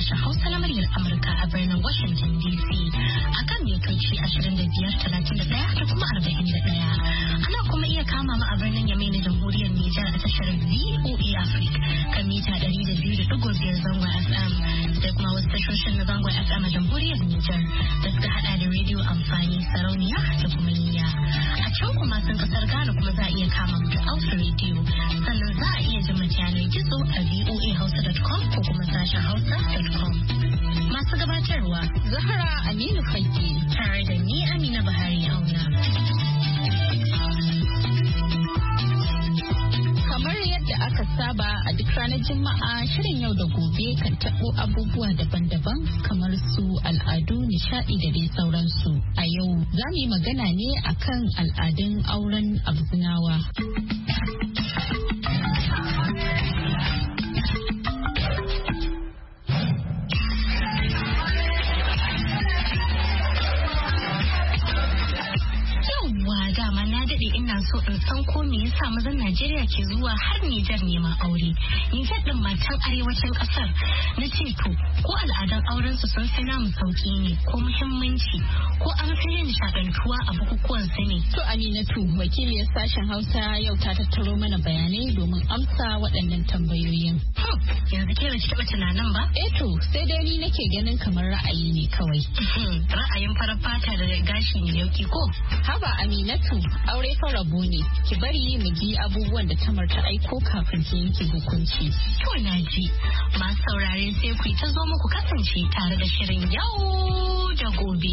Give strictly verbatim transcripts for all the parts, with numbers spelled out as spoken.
sashen Hausa na muryar Amurka a birnin Washington D C a kan mitoci ashirin da biyar, talatin da ɗaya da kuma arba'in da ɗaya. Ana kuma iya kama mu a birnin Yamai na Jamhuriyar Nijar a tashar V O A Africa kan mita ɗari da biyu da ɗigo biyar zangon F M. Sai kuma wasu tashoshin na zangon F M a Jamhuriyar Nijar da suka haɗa da rediyo amfani, sarauniya da kuma niyya. A can kuma sun kasar Ghana kuma za a iya kama mu da Alpha Radio. Sannan za a iya jin yanar gizo a v o a hausa dot com ko kuma sashen hausa dot com. Masu gabatarwa Zahra Aminu Fage tare da ni Amina Buhari Auna. Kamar yadda aka saba a duk ranar Juma'a, shirin yau da gobe kan taɓo abubuwa daban-daban kamar su al'adu, nishaɗi da dai sauransu. A yau za mu yi magana ne akan al'adun auren Abzinawa. Ina so in san ko me yasa mazan Najeriya ke zuwa har Nijar neman aure. Nijar din matan arewacin kasar. Na ce to ko al'adan auren su sun fi namu sauki ne ko muhimmanci ko an fi yin nishadantuwa a bukukuwan su ne. To Aminatu, wakiliyar sashen Hausa yau ta tattaro mana bayanai domin amsa waɗannan tambayoyin. Yanzu ke bace taɓa tunanin ba? Eh to sai dai ni nake ganin kamar ra'ayi ne kawai. Ra'ayin farar fata da gashi ne yauki ko? Haba Aminatu, aure fa rabo ne, ki bari mu ji abubuwan da Tamar ta aiko kafin ki yanke hukunci. To na ji, masu saurare sai ku ta zo muku kasance tare da shirin yau da gobe.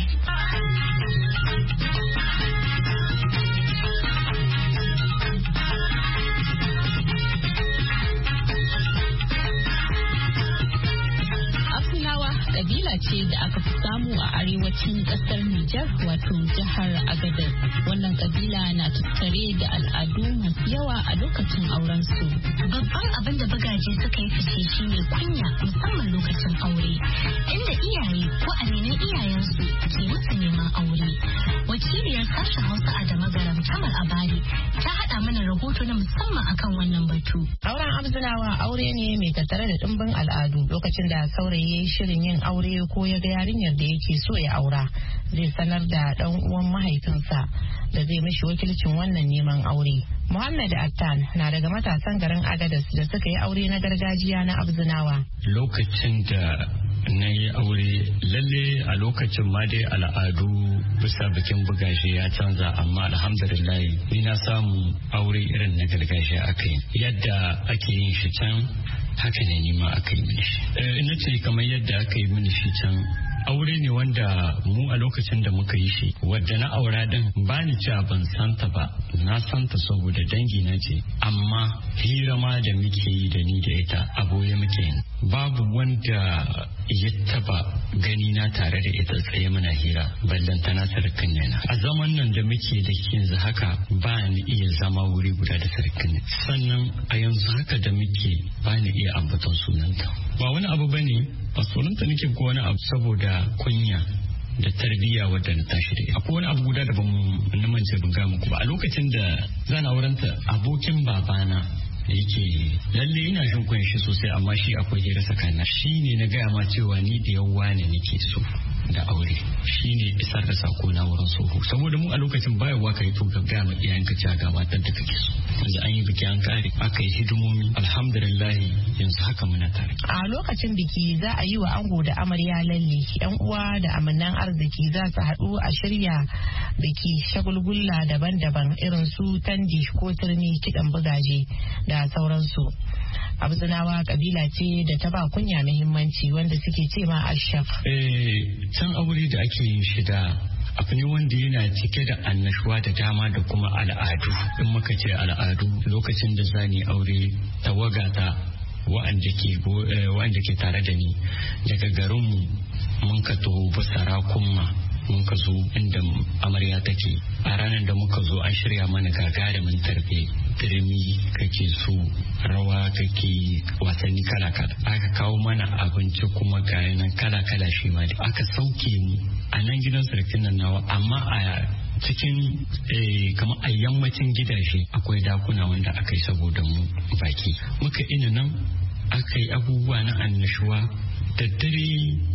Kabila ce da aka fi samu a arewacin kasar Nijar wato jihar Agadez. Wannan kabila na tattare da al'adu masu yawa a lokacin auren su. Babban abin da bagaje suka yi fice shine kunya musamman lokacin aure, inda iyaye ko aminan iyayensu ke musu neman aure. Wakiliyar sashen Hausa a Damagaram Tamar Abari ta haɗa mana rahoto na musamman akan wannan batu. Auren Abzinawa aure ne mai tattare da ɗimbin al'adu. Lokacin da saurayi shirin yin aure ko ya ga yarinyar da yake so ya aura, zai sanar da dan uwan mahaifinsa da zai mishi wakilcin wannan neman aure. Muhammad Attan na daga matasan garin Agadez da suka yi aure na gargajiya na Abzinawa. Lokacin da na yi aure lalle a lokacin ma dai al'adu bisa bikin bugaje ya canza, amma alhamdulillah ni na samu aure irin na gargajiya aka yi yadda ake yin shi can, haka ne ni ma aka yi mini shi. Ina ce kamar yadda aka yi mini shi can, aure ne wanda mu a lokacin da muka yi shi wadda na aura din ba ni cewa ban santa ba, na santa saboda dangi na ce, amma hira ma da muke yi da ni da ita a boye muke yin. Babu wanda ya taba gani na tare da ita tsaye muna hira, ballan tana sarkin yana. A zaman nan da muke da yanzu haka ba ni iya zama wuri guda da sarkin. Sannan a yanzu haka da muke ba ni iya ambaton sunanta. Ba wani abu bane, ba sunanta nake ko wani abu, saboda kunya da tarbiyya wadda na tashi da ita. Akwai wani abu guda da ban na mance ban ga muku ba. A lokacin da zan aurenta, abokin babana yake lalle ina jin kunya shi sosai, amma shi akwai hira sakana. Shi ne na gaya ma cewa ni da yawa ne nake so da aure, shi ne isar da sako na wurin soho, saboda mu a lokacin bayarwa ka yi to ka gaya ma iyayenka cewa ga matar da kake so. Wanda an yi biki an kare aka yi hidimomi, alhamdulillah yanzu haka muna tare. A lokacin biki za a yi wa ango da amarya lalle, yan uwa da amannan arziki za su haɗu a shirya biki, shagulgulla daban-daban irin su tandi ko turmi, kiɗan bugaje da sauransu. Abzinawa kabila ce da ta ba kunya muhimmanci wanda suke ce ma ashaf. Eh, can aure da ake yin shi da abu ne wanda yana cike da annashuwa da dama da kuma al'adu. In muka ce al'adu, lokacin da zani aure tawagata wa'anda ke wa'anda ke tare da ni daga garinmu mun ka taho basara kuma mun ka zo inda amarya take. A ranar da muka zo an shirya mana gagarumin tarbe, turmi kake so, rawa kake, wasanni kala-kala. Aka kawo mana abinci kuma gayanan kala-kala shi ma aka sauke mu a nan gidan sarkin nan nawa, amma a cikin kamar a yammacin gidaje akwai dakuna wanda aka yi saboda mu baki. Muka ina nan aka yi abubuwa na annashuwa daddare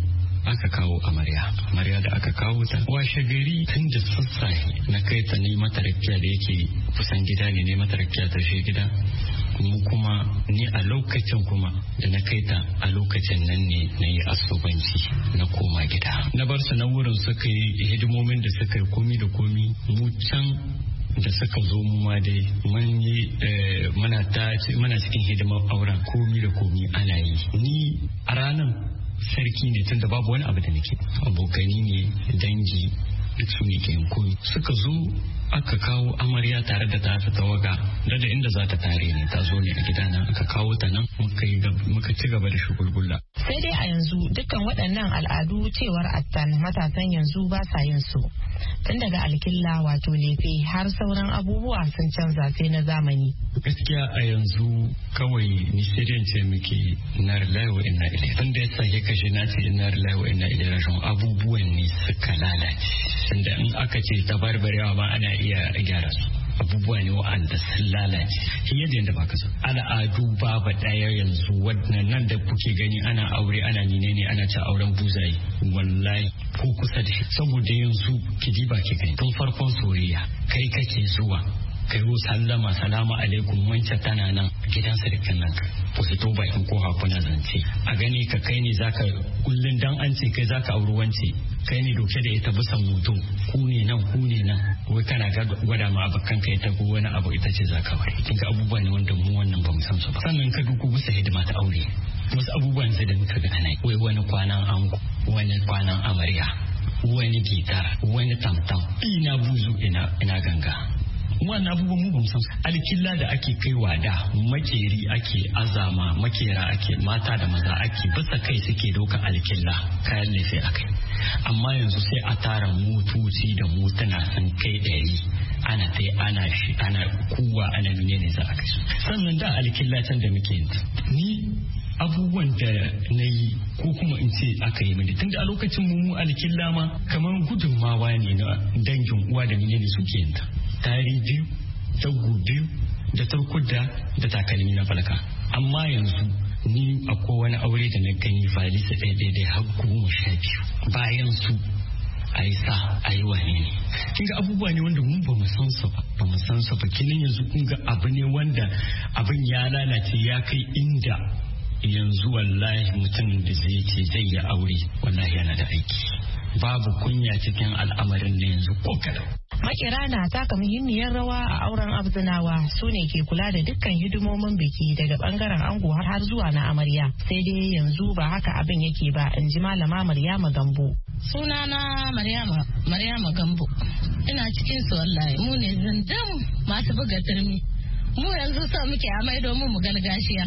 aka kawo amarya amarya da aka kawo ta washe gari tun da sassafe na kai ta ne mata rakiya da yake kusan gida ne ne mata rakiya ta shi gida mu kuma ni a lokacin kuma da na kai ta a lokacin nan ne na yi asubanci na koma gida na bar su na wurin suka yi hidimomin da suka yi komi da komi mu can da suka zo mu ma dai mun yi muna ta muna cikin hidimar auren komi da komi ana yi ni a ranar sarki ne tunda babu wani abu da nake abokani ne dangi duk su ne ke yin komi suka zo aka kawo amarya tare da ta tawaga da da inda za ta tare ne ta zo ne a gidana aka kawo ta nan muka ci gaba da shugulgulla. Sai dai a yanzu dukkan waɗannan al'adu cewar attan matasan yanzu ba sa yin su tun daga alkilla wato lefe har sauran abubuwa sun canza sai na zamani. Gaskiya a yanzu kawai ni sai dai ce muke inna lillahi wa inna ilaihi tun da ya sake kashe na ce inna lillahi wa inna ilaihi raji'un abubuwan ne suka lalace tunda in aka ce tabarbarewa ba ana iya gyara su abubuwa ne wa'anda sun lalace fiye da yadda ba ka so al'adu babu ɗaya yanzu wannan nan da kuke gani ana aure ana nine ne ana ci auren buzayi wallahi ko kusa da shi saboda yanzu ki diba ki gani tun farkon soyayya kai kake zuwa kai wo sallama salamu alaikum wancan tana nan gidan sarkin nan ku fito bakin ko hakuna zance a gani ka kai ne zaka kullun dan an ce kai zaka auri wance kai ne doke da ita bisan moto ku ne nan ku ne nan wai kana gwada ma abakan kai ta ko wani abu ita ce zaka wari kin ga abubuwa ne wanda mu wannan ba mu san su ba sannan ka duku bisa hidima ta aure wasu abubuwan sai da muka ga ana wai wani kwanan ango wani kwanan amarya wani gitar wani tamtam ina buzu ina ina ganga wannan abubuwan mu bamu san alkilla da ake kaiwa da makeri ake azama makera ake mata da maza ake bisa kai suke doka alkilla kayan lefe akai amma yanzu sai a tara motoci da motuna sun kai ɗari ana tai ana shi ana kuwa ana menene za a kai sannan da alkilla can da muke ni abubuwan da na yi ko kuma in ce aka yi mini tunda a lokacin mu alkilla ma kamar gudunmawa ne na dangin uwa da menene suke yin ta tari biyu tagu biyu da tarkuda da takalmi na falka amma yanzu ni akwai wani aure da na gani valisa ɗaya daidai har goma sha biyu bayan su a yi sa a yi wane ne kin ga abubuwa ne wanda mun ba mu san su ba ba mu san su ba kinin yanzu kun ga abu ne wanda abin ya lalace ya kai inda yanzu wallahi mutum da zai ce zai yi aure wallahi yana da aiki babu kunya cikin al'amarin da yanzu ko kadan. Makera na taka muhimmiyar rawa a auren abzinawa su ne ke kula da dukkan hidimomin biki daga bangaren ango har har zuwa na amarya sai dai yanzu ba haka abin yake ba in ji malama Maryama Gambo. Sunana Maryama Maryama Gambo ina cikin su wallahi mu ne zandam masu buga turmi mu yanzu so muke amai domin mu galgashiya.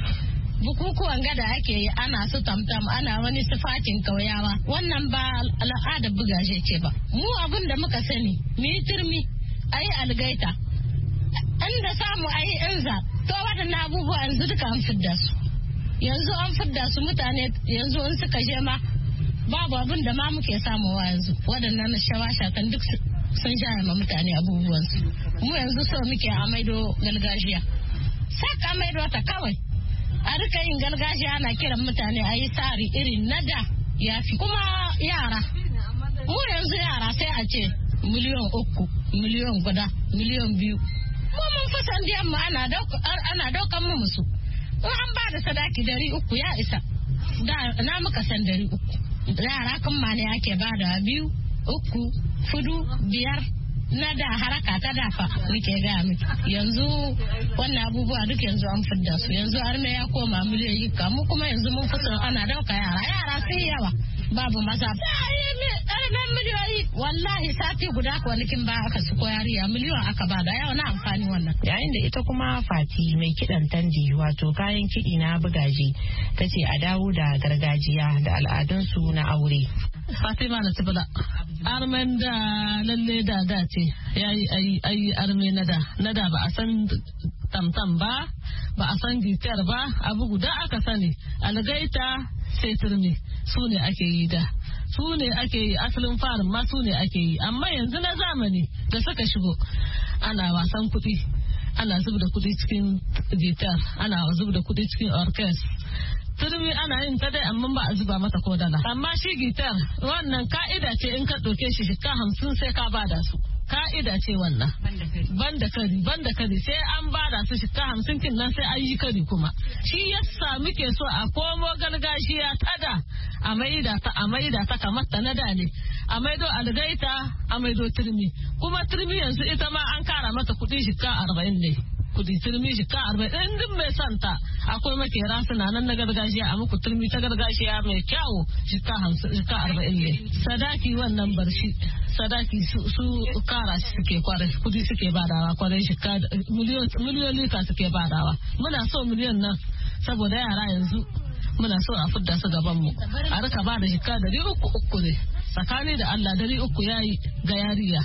Bukukuwan gada ake yi ana su tamtam ana wani sifatin kauyawa wannan ba al'adar bugashe ce ba mu abin da muka sani mu yi turmi a yi algaita inda samu a yi inza to waɗannan abubuwa yanzu duka an fidda su yanzu an fidda su mutane yanzu in suka je ma babu abin da ma muke samuwa yanzu waɗannan shawa-shakan duk sun shaye ma mutane abubuwansu mu yanzu so muke a maido gargajiya sai ka maido ta kawai a rika yin gargajiya ana kiran mutane a yi tsari irin na da ya fi kuma yara mu yanzu yara sai a ce miliyan uku miliyan guda miliyan biyu mu mun fi san diyan mu ana daukan mu musu in an ba da sadaki dari uku ya isa da na muka san dari uku yara kan ma ne ake ba da biyu uku fudu biyar na da haraka ta dafa nake gaya miki yanzu wannan abubuwa duk yanzu an fidda su yanzu har ya koma miliyoyi mu kuma yanzu mun fito ana dauka yara yara sai yawa babu maza ɗarɓen miliyoyi wallahi sati guda kwanakin ba aka su ko yariya miliyon aka ba da yawa na amfani wannan. Yayin da ita kuma Fati mai kiɗan tandi wato kayan kiɗi na bugaji ta ce a dawo da gargajiya da al'adunsu na aure. Fatima na tibila armen da lalle da da ce yayi ayi arme na da na da ba a san tamtam ba ba a san gitar ba abu guda aka sani algaita sai turmi su ne ake yi da su ne ake yi asalin farin ma su ne ake yi amma yanzu na zamani da suka shigo ana wasan kuɗi ana zub da kuɗi cikin gitar ana zub da kuɗi cikin orkes turmi ana yin ta dai amma ba a zuba mata ko dala. Amma shi gitar wannan ka'ida ce in ka ɗauke shi shika hamsin sai ka bada su. Ka'ida ce wannan. Banda kari, banda kari sai an bada su shika hamsin kin nan sai an yi kari kuma. Shi yasa muke so a komo gargajiya tada a maida ta a maida ta kamar ta na da ne. A maido algaita a maido turmi. Kuma turmi yanzu ita ma an kara mata kuɗi shika arba'in ne. Kudi turmi shika arba'in in duk mai santa akwai makera suna nan na gargajiya a muku turmi ta gargajiya mai kyawu shika hamsin shika arba'in ne. Sadaki wannan barshi sadaki su, su kara suke kwarai kudi suke badawa kwarai shika miliyoni ka suke badawa. Muna so miliyon nan saboda yara yanzu muna so a fidda su gaban mu a rika bada shika dari uku uku ne. Tsakani da Allah dari uku yayi ga yariya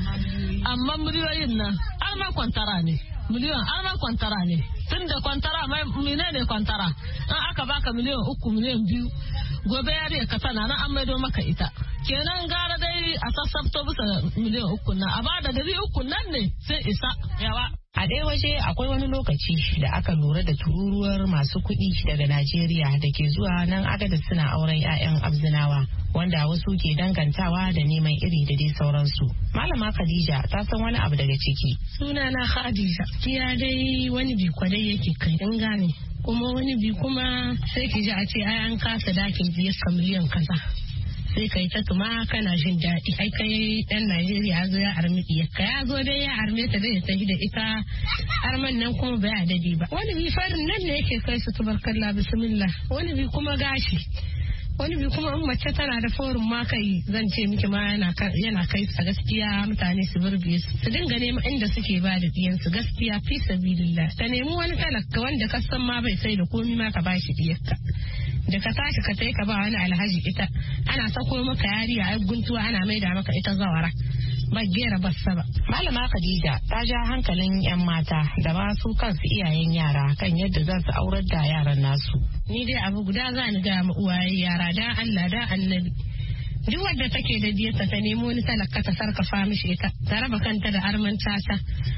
amma miliyoyin nan an ma kwantara ne. Miliyon an ma kwantara ne tun da kwantara mai mine ne kwantara an aka baka miliyan uku miliyan biyu gobe yari ka tana nan an maido maka ita kenan gara dai a sassafto bisa miliyan uku nan a bada dari uku nan ne sai isa yawa. A ɗaya waje akwai wani lokaci da aka lura da tururuwar masu kuɗi daga Najeriya da ke zuwa nan agada suna auren 'ya'yan Abzinawa wanda wasu ke dangantawa da neman iri da dai sauransu. Malama Khadija ta san wani abu daga ciki. Sunana Khadija. Kiya dai wani bi kwadai yake kai in gane. Kuma wani bi kuma sai ki ji a ce ai an kasa dakin biyar miliyan kaza. Sai kai ta tuma kana jin daɗi ai kai ɗan Najeriya ya zo ya armi ka ya zo dai ya arme ta dai ta da ita arman nan kuma bai adadi ba wani bi farin nan ne yake kai su tubarkalla bismillah wani bi kuma gashi wani bi kuma in mace tana da forum ma kai zan ce miki ma yana yana kai a gaskiya mutane su burge su su dinga neman inda suke ba da diyansu gaskiya fi sabilillah ta nemi wani talaka wanda ka san ma bai sai da komi ma ka bashi diyarka da ka tashi ka tai ka ba wani alhaji ita ana sako maka yariya ai guntuwa ana maida maka ita zawara ba gera bassa ba. Malama Khadija ta ja hankalin 'yan mata da ba su kansu iyayen yara kan yadda za su aurar da yaran nasu. Ni dai abu guda za ni ga mu uwaye yara da Allah da Annabi. Duk wadda take da diyarta ta nemo wani talaka ta sarkafa mishi ita ta raba kanta da arman tata.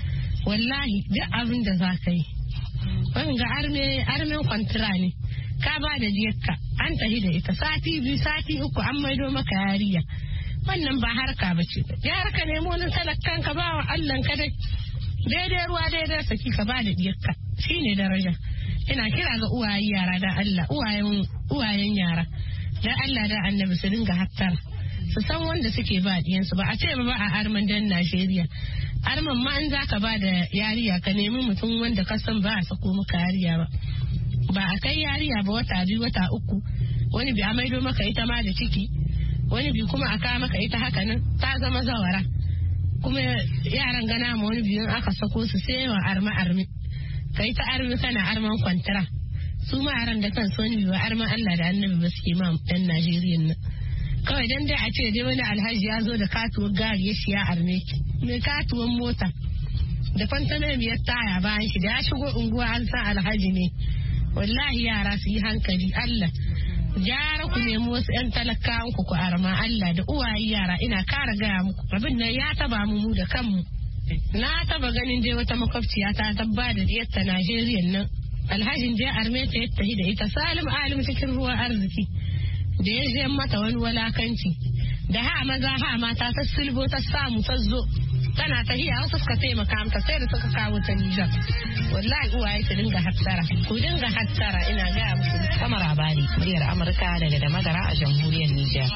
Wallahi duk abin da za ka yi. Wanga arme armen kwantira ne. Ka ba da diyarka an tahi da ita sati biyu sati uku an maido maka yariya. Wannan ba harka ba ce ya harka nemo wani talakan ka ba wa Allah ka dai daidai ruwa daidai saki ka ba da diyarka shine daraja. Ina kira ga uwaye yara da Allah uwayen uwayen yara da Allah da Annabi su dinga hattara su san wanda suke ba diyansu ba a ce ba a arman dan Najeriya arman ma in zaka ba da yariya ka nemi mutum wanda ka san ba a sako maka yariya ba ba a kai yariya ba wata biyu wata uku wani bi a maido maka ita ma da ciki wani bi kuma a kawo maka ita haka nan ta zama zawara kuma yaran gana ma wani biyun aka sako su sai yawan arma armi kai ta armi kana arman kwantara su ma yaran da kan wani biyu arman Allah da Annabi ba suke ma dan Najeriya nan kawai dan dai a ce dai wani alhaji ya zo da katuwar gari ya shiya arme ki mai katuwar mota da fantanar biyar taya bayan shi da ya shigo unguwa an san alhaji ne wallahi yara su yi hankali Allah gyara ku nemi wasu 'yan talakawan ku ku arma Allah da uwaye yara ina kara gaya muku abin nan ya taba mu mu da kanmu na taba ganin dai wata makwabciya ta tabba da diyarta Najeriya nan alhajin dai arme ta yadda da ita salim alim cikin ruwan arziki da ya je mata wani walakanci da ha maza ha mata ta sulbo ta samu ta zo tana tahiya wasu suka taimaka mata sai da suka kawo ta Nijar wallahi uwaye su dinga hattara ku dinga hattara ina ga muku. Kamar Abari muryar Amurka daga da Madara a jamhuriyar Nijar.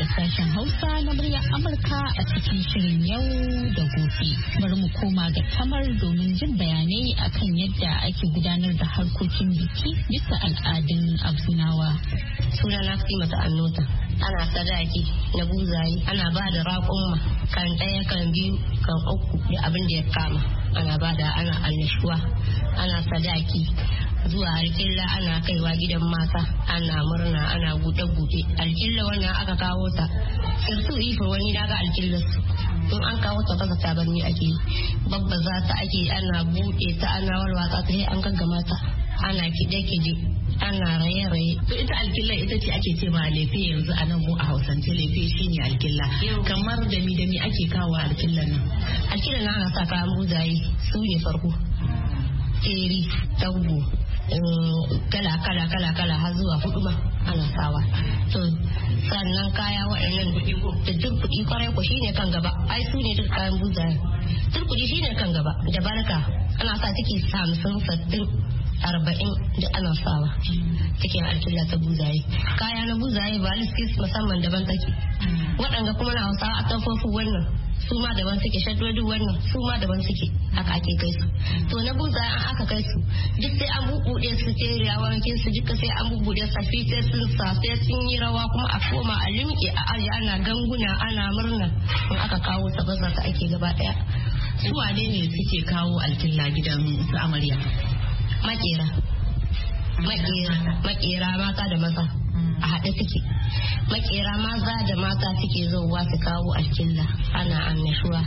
sashen Hausa na muryar Amurka a cikin shirin yau da gobe. Bari mu koma ga Tamar domin jin bayanai akan yadda ake gudanar da harkokin biki bisa al'adun Abzinawa. Sunana Fatima Annota. Ana sadaki na buzaye, ana ba da raƙumma kan ɗaya kan biyu kan uku da abin da ya kama. Ana ba da ana annashuwa, ana sadaki. Zuwa alƙilla ana kaiwa gidan mata, ana murna, ana gude-gude. Alƙilla wannan aka kawo ta sirtu ifo wani daga alƙillar su in an kawo ta basa tabarni ake babba za ta ake ana buɗe ta ana walwatsa ta sai an gaggama ta ana kide-kide ana raye-raye. To ita alƙilla ita ce ake ce ma lefe yanzu a nan mu a Hausance lefe shine alƙilla. Kamar da mi da mi ake kawo alƙillar nan? Alƙillar nan ana sa kayan buzaye su ne farko. Teri, taggo, kala kala kala kala har zuwa hudu ma ana sawa. To sannan kaya waɗannan da turkuɗi kwarai ko shine kan gaba. Ai su ne duk kayan buzaye. Turkuɗi shine kan gaba da barka ana sa ciki hamsin sattin arba'in da ana sawa cikin alƙilla ta buzaye. Kaya na buzaye ba liskis musamman daban take. Waɗanda kuma na hausawa a tafofi wannan su ma daban suke, shaddodin wannan su ma daban suke, haka ake kai su. To na buzaye an aka kai su duk sai an bubuɗe su sai rawankin su duka sai an bubuɗe safi sai sun sa sai sun yi rawa kuma a koma a limke a aji ana ganguna ana murna in aka kawo ta baza ta ake gaba ɗaya. Su wane ne suke kawo alƙilla gidan su amarya? Makera. Makera, makera mata da maza a haɗe suke. Makera maza da mata suke zowa su kawo alƙilla ana annashuwa.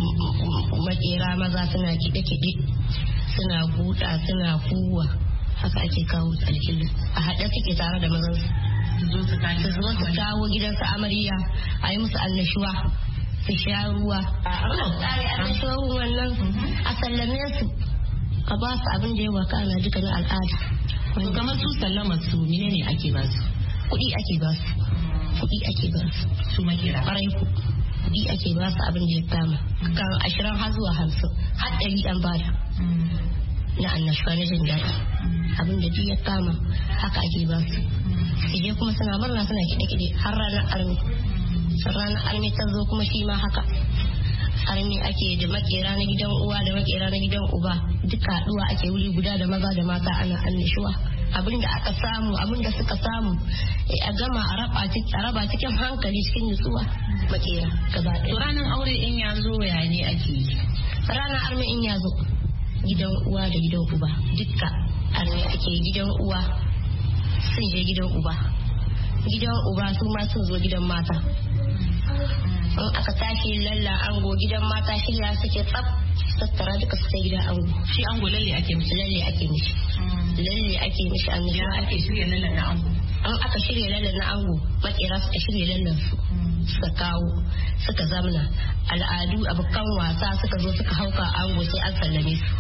Makera maza suna kiɗe-kiɗe suna buɗa suna kuwa haka ake kawo alƙilla a haɗe suke tare da mazan su zo su kawo gidansu amarya a yi musu annashuwa su sha ruwa annashuwa wannan a sallame su a ba su abin da ya waka ana duka na al'ada. Kamar su sallama su ne ne ake ba su? Kuɗi ake ba su. Kuɗi ake ba su. Su makera. Ƙwarai ku. Kuɗi ake ba su abin da ya kama. Kan ashirin har zuwa hamsin har ɗari an bada. Na annashuwa na jin daɗi. Abin da duk ya kama haka ake ba su. Su je kuma suna murna suna kiɗe-kiɗe har ranar armi. Sun ranar armi ta zo kuma shi ma haka. Armi ake da makera na gidan uwa da makera na gidan uba duka haɗuwa ake wuri guda da maza da mata ana annashuwa. Abinda aka samu abinda suka samu a gama a raba cikin hankali cikin nutsuwa makera gaba ɗaya. To ranar aure in ya zo ya ne ake yi? Ranar armi in ya zo gidan uwa da gidan uba dukka armi ake gidan uwa sun je gidan uba gidan uba su ma sun zo gidan mata. In aka tashi lalla ango gidan mata shirya suke tsaf tattara duka su sai gidan ango. Shi ango lalle ake mishi? Lalle ake mishi. Lalle ake mishi an ya ake shirya lallan na ango? An aka shirya lallan na ango makera suka shirya lallan su suka kawo suka zamna al'adu abokan wasa suka zo suka hauka ango sai an sallame su.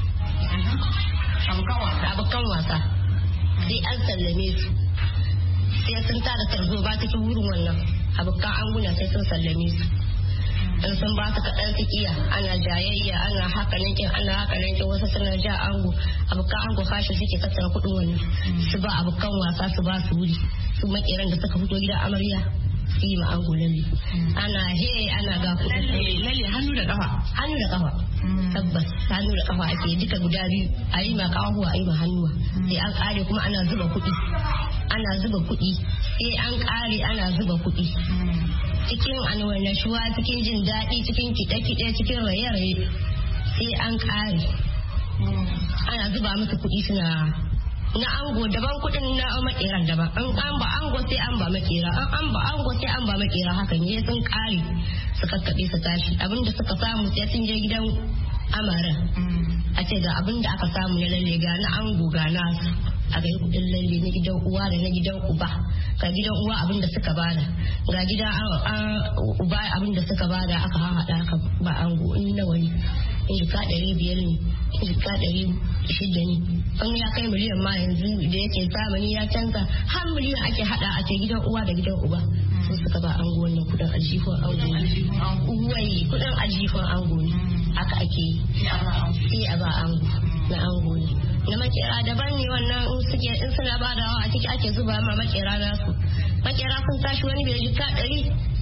Abokan wasa sai an sallame su sai sun tada tarzo ba cikin wurin wannan abokan anguna sai sun sallame su. In sun ba su kaɗan su kiya ana jayayya ana haka nankin ana haka nankin wasu suna ja ango abokan ango kashi suke tattara kuɗin wannan su ba abokan wasa su ba su wuri su makeran da suka fito gidan amarya su yi ma ango lalle ana he ana ga kuɗi lalle hannu da kafa hannu da kafa tabbas hannu da kafa ake duka guda biyu a yi ma kawo a yi ma hannuwa sai an kare kuma ana zuba kuɗi ana zuba kuɗi sai an kare ana zuba kuɗi cikin annashuwa cikin jin daɗi cikin kiɗe-kiɗe cikin raye-raye sai an ƙare ana zuba musu kuɗi suna na ango daban kuɗin na makeran daban an an ba ango sai an ba makera an an ba ango sai an ba makera haka ne sun ƙare su kakkaɓe su tashi abinda suka samu sai sun je gidan amaran a ce ga abinda aka samu na lalle ga na ango ga nasu a ga kudin lalle na gidan uwa da na gidan uba ga gidan uwa abinda suka bada ga gidan uba abinda suka bada aka haɗa aka ba ango in nawa ne in jika ɗari biyar ne in jika ɗari shida ne an ya kai miliyan ma yanzu da yake zamani ya canza har miliyan ake haɗa a ce gidan uwa da gidan uba sun suka ba ango wannan kudin aljihun ango ne uwai kudin aljihun ango ne haka ake yi sai a ba ango na ango ne na makera daban ne wannan in suke in suna badawa a ciki ake zuba ma makera nasu makera sun tashi wani bai jika ɗari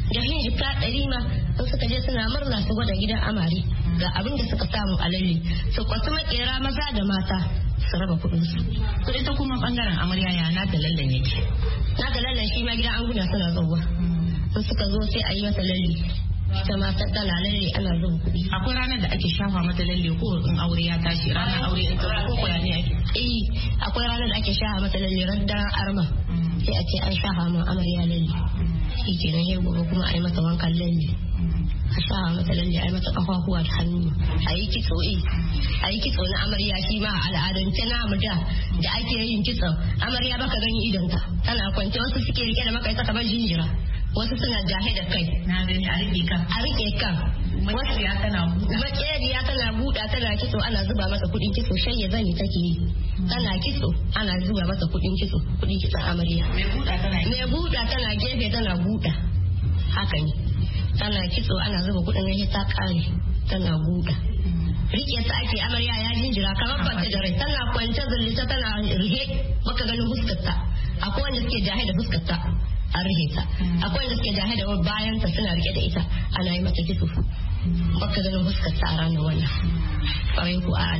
da hin jika ɗari ma sun suka je suna murna su gwada gidan amare ga abin da suka samu a lalle su kwasu makera maza da mata su raba kuɗin su. To ita kuma bangaren amarya ya na da lallan yake. Na da lallan shi ma gidan anguna suna zuwa. Sun suka zo sai a yi mata lalle. Ita ma ta tana lalle ana zuba kuɗi. Akwai ranar da ake shafa mata lalle ko in aure ya tashi ranar aure in ta ko koya ne ake. Eh akwai ranar da ake shafa mata lalle ran da arma. Sai a ce an shafa ma amarya lalle. Shi ke nan yau gobe kuma a yi mata wankan lalle. A shafa mata lalle a yi mata kafafuwa da hannu. A yi kitso eh. A yi kitso na amarya shi ma a al'adance namu da da ake yin kitso. Amarya baka gani idonta. Tana kwance wasu suke rike da maka ita kamar jinjira. Wasu suna jahe da kai. Na gani a rike kan. A rike kan. Makeriya tana buɗa. Makeriya tana buɗa tana kitso ana zuba masa kuɗin kitso shayya zani take yi. Tana kitso ana zuba masa kuɗin kitso kuɗin kitson amarya. Mai buɗa tana. Mai buɗa tana gefe tana buɗa. Haka ne. Tana kitso ana zuba kuɗin ne ta ƙare tana buɗa. Rike ta ake amarya ya jinjira kamar kwance da rai tana kwance zallita tana rige baka ganin fuskarta. Akwai wanda suke jahe da fuskarta. A rike ta akwai wanda suke jahe da bayan ta suna rike da ita ana yi mata kitso baka ganin fuskar ta a ranar wannan kwarai ku a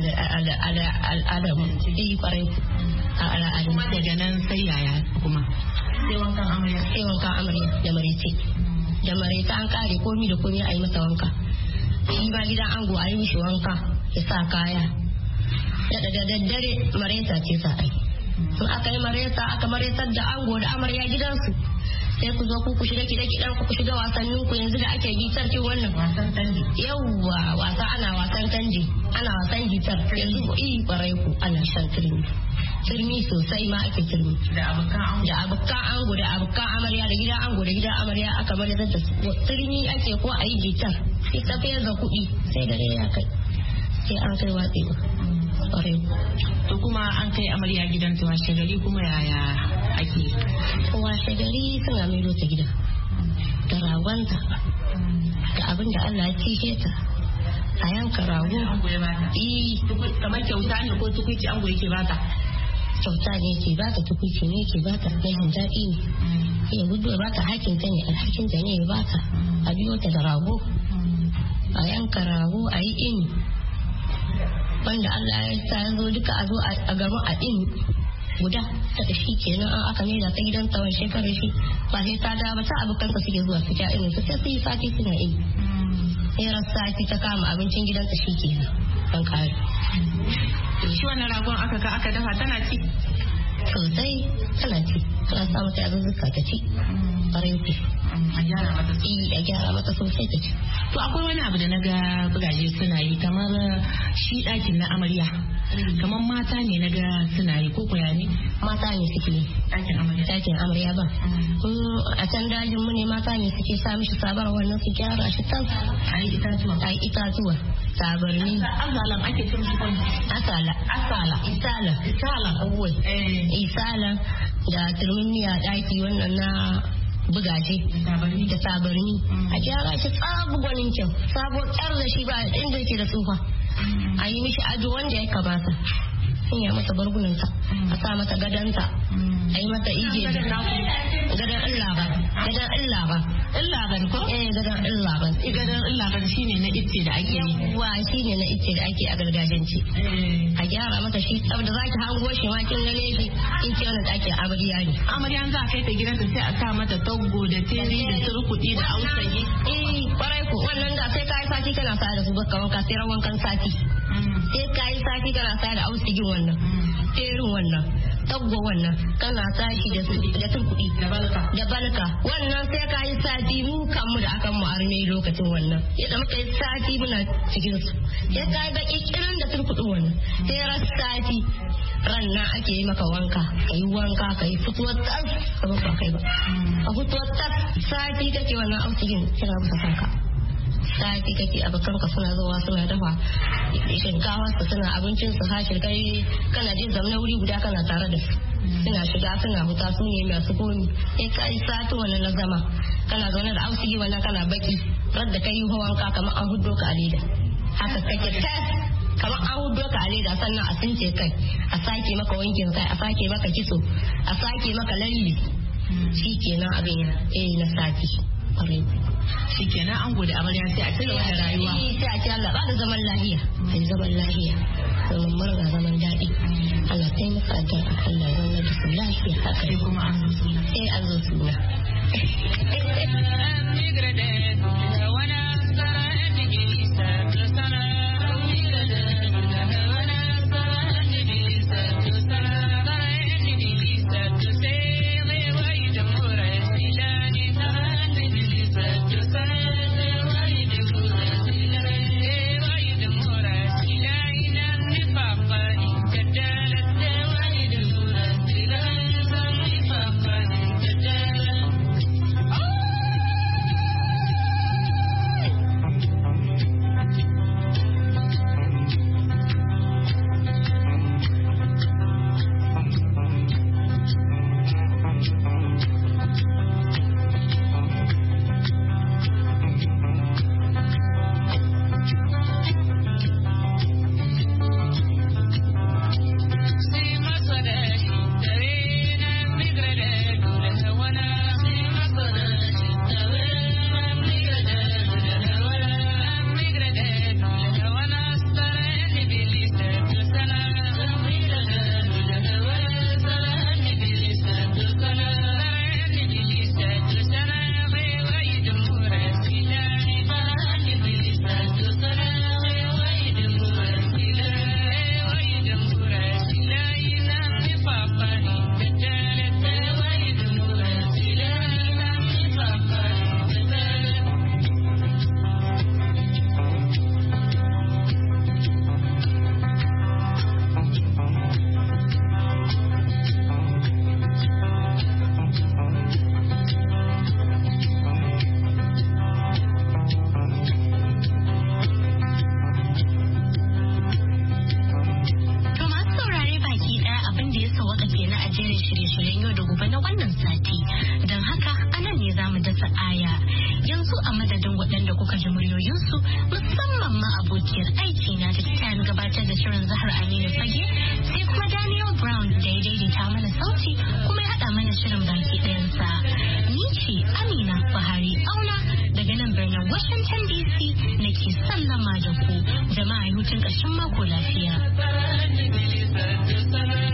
al'adar mu yi kwarai ku a al'adar kuma daga nan sai yaya kuma sai wankan amarya sai wankan amarya da marece da marece an kare komi da komi a yi mata wanka shi ba gidan ango a yi mishi wanka ya sa kaya da daddare mareta ce sa ai in aka yi mareta aka maretar da ango da amarya gidansu sai ku zo ku ku shiga kiɗa kiɗan ku ku shiga wasannin ku yanzu da ake gitar kin wannan wasan tanji yawwa wasa ana wasan tanji ana wasan gitar yanzu ku yi kwarai ku ana shan turmi turmi sosai ma ake turmi da abukan ango da abukan ango da abukan amarya da gidan ango da gidan amarya aka maretar da turmi ake ko a yi gitar sai tafiyar da kuɗi sai dare ya kai sai an kai watsewa kwarai to kuma an kai amarya gidan ta washe gari kuma yaya ake washe gari suna mero ta gida da ragonta da abin da Allah ya cishe ta a yanka rago kamar kyauta ne ko tukuici ango yake bata kyauta ne yake bata tukuici ne yake bata ganin daɗi ne ya gudu ba ta hakin ta ne alhakin ta ne ya bata a biyo ta da rago a yanka rago a yi ini wanda Allah ya sa ya zo duka a zo a gaba a ɗin guda ta shi kenan an aka maida ta gidan tsawon shekarar shi ba sai ta dawo ta abokansa suke zuwa su ja irin su sai su yi sati suna yi tseren sati ta kama abincin gidanta shi kenan don kare shi wannan ragon aka ka aka dafa tana ci sosai tana ci tana sa mata yazuzzuka ta ci ƙwarai ku a gyara mata a gyara mata sosai ta ci. To akwai wani abu da na ga bugaje suna yi kamar shi ɗakin na amarya kamar mata ne na ga suna yi ko koya ne mata ne suke yi ɗakin amarya ɗakin amarya ba a can dajin mu ne mata ne suke sa mishi sabar wannan su gyara shi tas a yi itatuwa a yi itatuwa sabarni asalan ake cin su kwan asala asala isala isala awwai isala da turmiya ɗaki wannan na bugaje da sabarni a gyara shi tsabu gwanin kyau sabo kyar da shi ba inda yake da tsufa a yi mishi ado wanda ya kamata sun ya mata bargunanta a sa mata gadanta a yi mata ije gadon illaban gadon illaban illaban ko eh gadon illaban gadon illaban shine na ice da ake yi wa shine na ice da ake a gargajiyance a gyara mata shi saboda zaki hango shi ma kin gane shi in ce wannan ake amarya ne amarya za a kai ta gidanta sai a sa mata taggo da teri da turkudi da ausayi eh kwarai ko wannan da sai kai sati kana sa da su baka wanka sai rawan kan sati sai kai sati kana sa da ausigin wannan terin wannan taggo wannan kana tashi da da turkudi da balka da balka wannan sai kai sati mu kanmu da akan mu arme lokacin wannan yadda muka yi sati muna cikin su sai kai baki kiran da turkudin wannan sai ran sati ran na ake yi maka wanka kai wanka kai fituwar tas ba ba kai ba a fituwar tas sati kake wannan ausigin kira musa kanka sati kake abokanka suna zuwa suna dafa shinkawa su suna abincin su hashi kai kana jin zamna wuri guda kana tare da su suna shiga suna huta su ne masu komi sai kai sati wannan na zama kana zaune da ausigi wannan kana baki radda kai wanka kamar an hudo ka a leda haka kake tas kamar an hudo ka a leda sannan a sunce kai a sake maka wankin kai a sake maka kitso a sake maka lalle shi kenan abin eh na sati kwarai shikenan an gode amarya sai a cigaba da rayuwa sai a ce Allah ba da zaman lafiya ai zaman lafiya zaman murna zaman daɗi Allah taimaka da Allah wannan da su lafiya haka sai kuma an zo suna sai an zo suna Washington D C nake sallama da ku jama'a hutun ƙarshen mako lafiya.